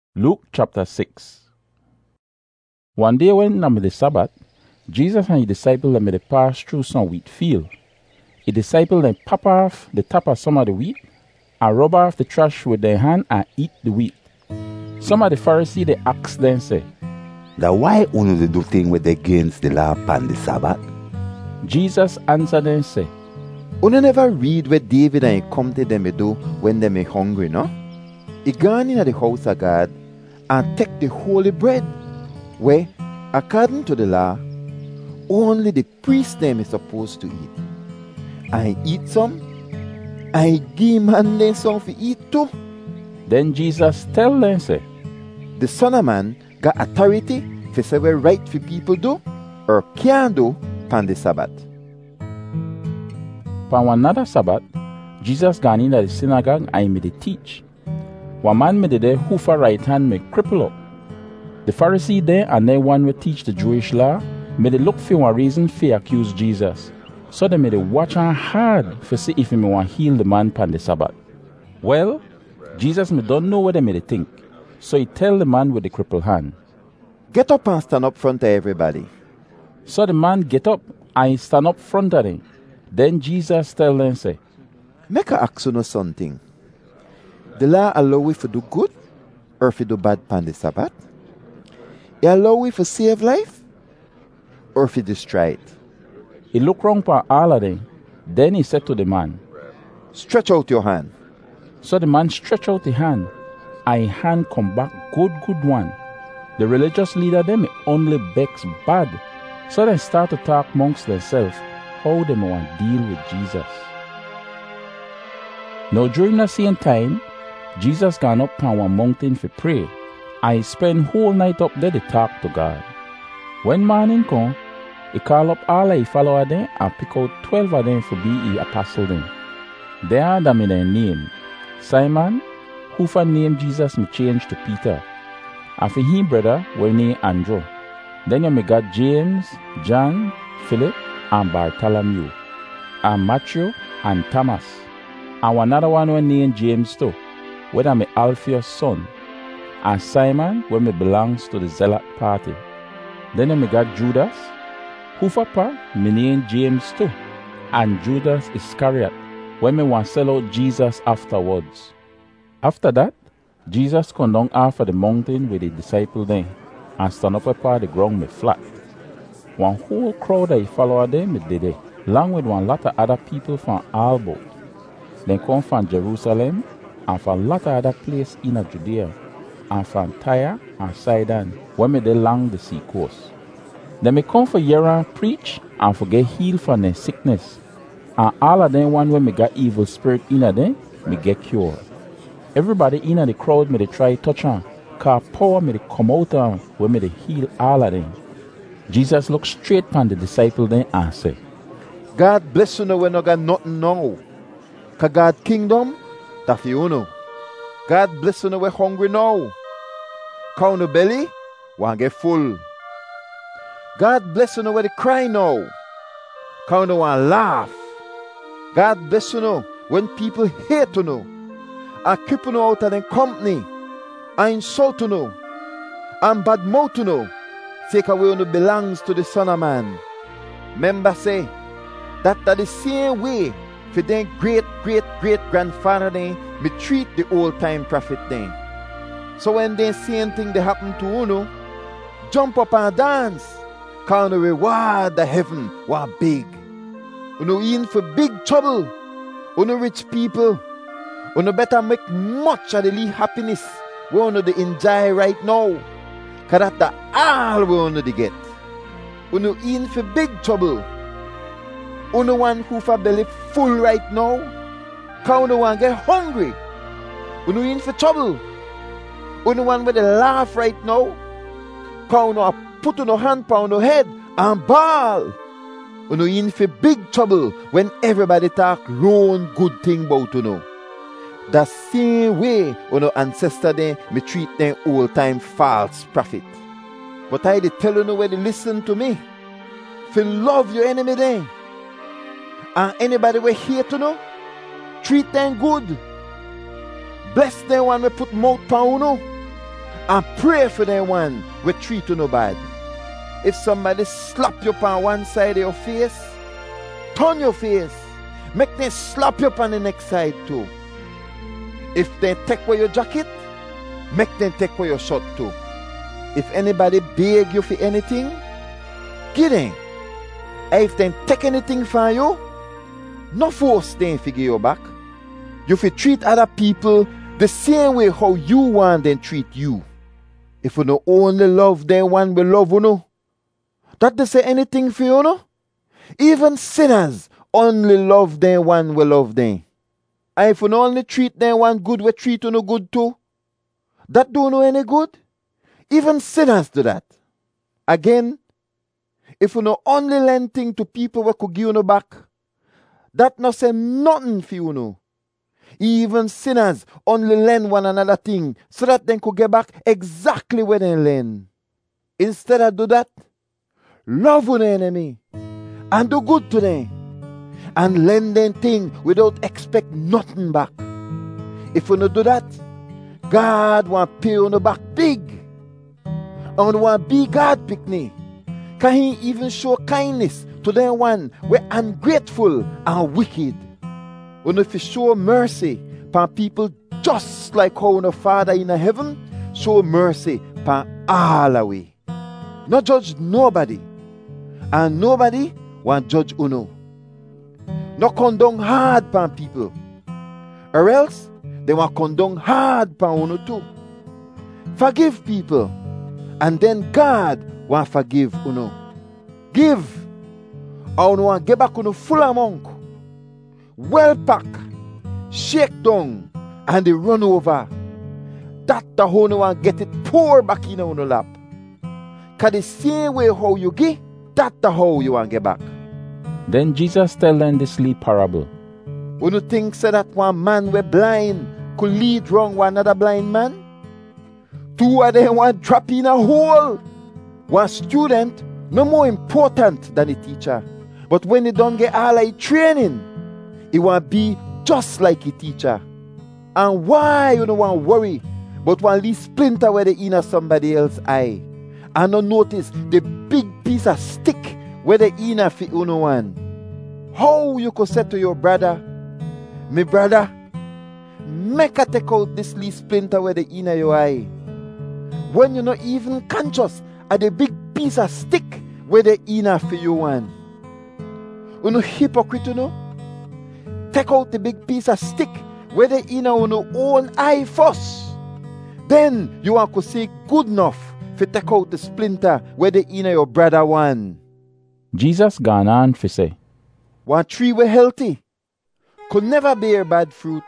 Luke chapter 6. One day when on the Sabbath, Jesus and his disciples them dey pass through some wheat field. His disciples then pop off the top of some of the wheat and rub off the trash with their hand and eat the wheat. Some of the Pharisees they ask them say, "That why only they do thing with against the law upon the Sabbath?" Jesus answered them say, Una never read where David and he come to them do when them hungry, no? He gone in the house of God and take the holy bread, where, according to the law, only the priest them is supposed to eat. And he eat some, and he give man them some to eat too. Then Jesus tell them say, The Son of Man got authority for say what right for people do or can't do upon the Sabbath. upon another Sabbath, Jesus gone in the synagogue and he made a teach. One man made there who for right hand may cripple up. The Pharisee there and they one will teach the Jewish law made look for one reason for accuse Jesus. So they made watch on hard for see if he may want heal the man upon the Sabbath. Well, Jesus me don't know what they made think. So he tell the man with the crippled hand. Get up and stand up front of everybody. So the man get up and he stand up front of them. Then Jesus tell them say, Make a ask you something. The law allow we to do good or if you do bad upon the Sabbath? It allow we to save life or if you destroy it? he look round for all of them. Then he said to the man, Stretch out your hand. So the man stretch out the hand, and his hand come back good one. The religious leader them only begs bad. So they start to talk amongst themselves how they want deal with Jesus. Now during the same time, Jesus gone up on one mountain for pray, and he spend whole night up there to talk to God. When morning come, he call up all of his followers them and pick out 12 of them for be his apostle them. They are them in their name. Simon, who for name Jesus me change to Peter, and for him brother we name Andrew. Then you may got James, John, Philip, and Bartholomew, and Matthew and Thomas, and another one we name James too, whether me Alphaeus' son, and Simon when me belongs to the Zealot party. Then you may got Judas, who for pa me name James too, and Judas Iscariot, when me want sell out Jesus afterwards. After that, Jesus come down off of the mountain with the disciples then, and stand up upon the ground me flat. One whole crowd of followers them me did it, along with one lot of other people from all about. They come from Jerusalem, and from a lot of other places in Judea, and from Tyre and Sidon, when me they along the sea coast. They may come for hear and preach, and for get healed from their sickness. And all of them one when me got evil spirit in them, me get cured. Everybody in the crowd me they try touch on, cause power me they come out on when me they heal all of them. Jesus looked straight upon the disciple then and say, God bless you when you got nothing now. Cause God kingdom, that for you know. God bless you when we're hungry now. Cause no belly, want get full. God bless you when they cry now. Cause no want laugh. God bless you know when people hate you know, and keep you know out of their company, and insult you know, and bad mouth you know, take away who belongs to the Son of Man. Remember say, that the same way for their great grandfather they me treat the old time prophet then. So when they same thing they happen to you, jump up and dance, cause the reward the heaven was big. You in for big trouble. You rich people. You better make much of the little happiness we want to enjoy right now. Cause that's all we want to get. You in for big trouble. You one who for belly full right now. Cause you want get hungry. You in for trouble. You one with a laugh right now. Cause you put your hand on your head and bawl. You in for big trouble when everybody talk wrong good thing about you. The same way when our ancestor them me treat them old time false prophet. But I tell you when they listen to me, for love your enemy then. And anybody we hate to know, treat them good. Bless them when we put mouth pound And pray for them one we treat you no bad. If somebody slap you on one side of your face, turn your face. Make them slap you on the next side too. If they take away your jacket, make them take away your shirt too. If anybody beg you for anything, give them. And if they take anything from you, no force them to give you back. You fi treat other people the same way how you want them treat you. If you no only love them one will love you no. That they say anything for you no? Even sinners only love them one will love them. And if you no only treat them one good, we treat you no good too. That don't know any good. Even sinners do that. Again, if you no only lend thing to people who could give you no back, that no say nothing for you no. Even sinners only lend one another thing so that they could get back exactly where they lend. Instead of do that, love your enemy and do good to them and lend them thing without expect nothing back. If you don't do that, God want pay you back big. And want be God picnic. Can he even show kindness to them one we ungrateful and wicked? When if you show mercy upon people just like how the Father in heaven show mercy upon all away. Not judge nobody. And nobody want judge uno. Not condone hard upon people. Or else they want condone hard upon uno too. Forgive people. And then God want forgive uno. Give. Or uno want get back uno full amount. Well pack, shake down, and they run over. That the whole no one get it pour back in on the lap. Cause the same way how you give, that the how you want get back. Then Jesus tell them this little parable. When you think so that one man we blind could lead wrong one another blind man? Two of them want drop in a hole. One student no more important than the teacher. But when he don't get all the training, he want be just like a teacher. And why you don't want worry, but want leave splinter where they in somebody else's eye. And don't notice the big piece of stick where they in a fit uno one. How you could say to your brother, my brother, make a take out this little splinter where they in your eye. When you're not even conscious of the big piece of stick where they in a for you one. You know hypocrite you know? Take out the big piece of stick where they in on your own eye first. Then you want to see good enough to take out the splinter where they in your brother one. Jesus gone on to say, one tree were healthy could never bear bad fruit.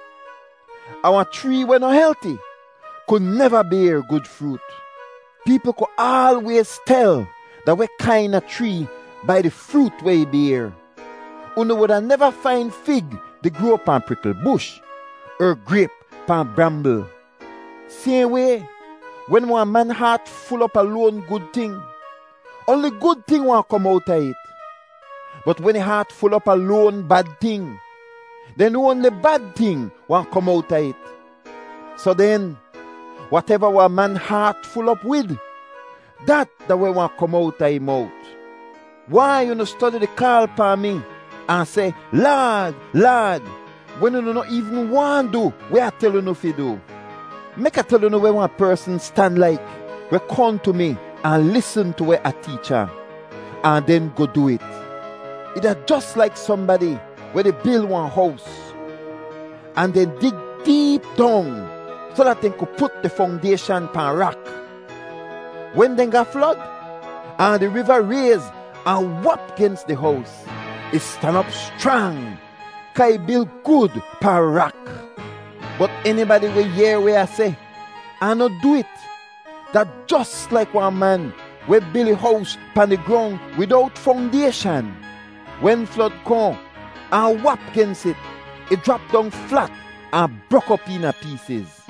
And one tree were not healthy could never bear good fruit. People could always tell that what kind of tree by the fruit where it bear. You would have never find fig they grow up on prickle bush or grape upon bramble. Same way, when one man heart full up alone good thing, only good thing won't come out of it. But when the heart full up alone bad thing, then only bad thing won't come out of it. So then, whatever one man heart full up with, that the way won't come out of him mouth. Why you no study the call upon me and say, Lord, Lord, when you not even want to do, where I tell you no fi do. Make I tell you no where one person stand like, we come to me and listen to where a teacher and then go do it. It is just like somebody where they build one house and then dig deep down so that they could put the foundation pan rock. When they got flood and the river raise and whop against the house, it stand up strong, cause it build good pan rock. But anybody will hear where I say, I not do it. That just like one man will build a house pan the ground without foundation. When flood come and whop against it, it drop down flat and broke up in pieces.